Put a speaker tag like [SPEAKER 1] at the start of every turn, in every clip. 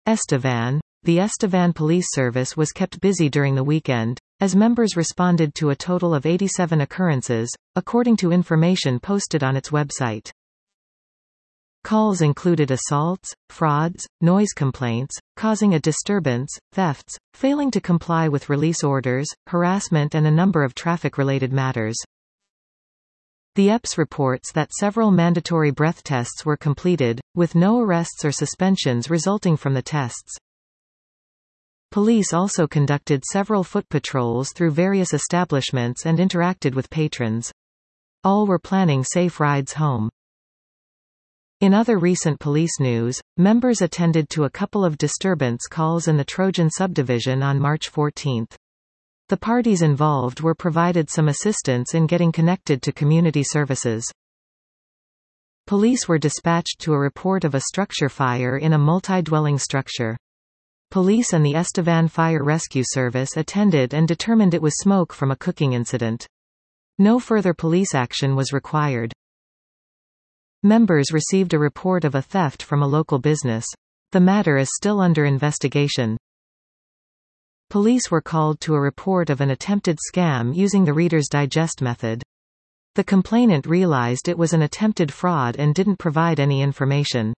[SPEAKER 1] Estevan. The Estevan police service was kept busy during the weekend, as members responded to a total of 87 occurrences, according to information posted on its website. Calls included assaults, frauds, noise complaints, causing a disturbance, thefts, failing to comply with release orders, harassment and a number of traffic-related matters. The EPS reports that several mandatory breath tests were completed, with no arrests or suspensions resulting from the tests. Police also conducted several foot patrols through various establishments and interacted with patrons. All were planning safe rides home. In other recent police news, members attended to a couple of disturbance calls in the Trojan subdivision on March 14. The parties involved were provided some assistance in getting connected to community services. Police were dispatched to a report of a structure fire in a multi-dwelling structure. Police and the Estevan Fire Rescue Service attended and determined it was smoke from a cooking incident. No further police action was required. Members received a report of a theft from a local business. The matter is still under investigation. Police were called to a report of an attempted scam using the Reader's Digest method. The complainant realized it was an attempted fraud and didn't provide any information.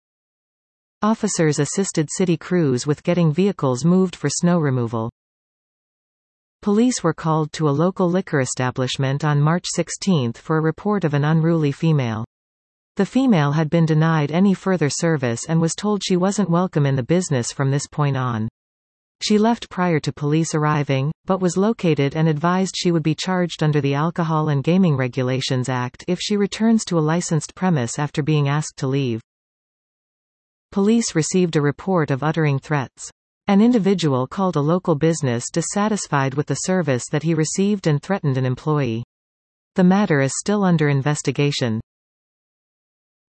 [SPEAKER 1] Officers assisted city crews with getting vehicles moved for snow removal. Police were called to a local liquor establishment on March 16 for a report of an unruly female. The female had been denied any further service and was told she wasn't welcome in the business from this point on. She left prior to police arriving, but was located and advised she would be charged under the Alcohol and Gaming Regulations Act if she returns to a licensed premise after being asked to leave. Police received a report of uttering threats. An individual called a local business dissatisfied with the service that he received and threatened an employee. The matter is still under investigation.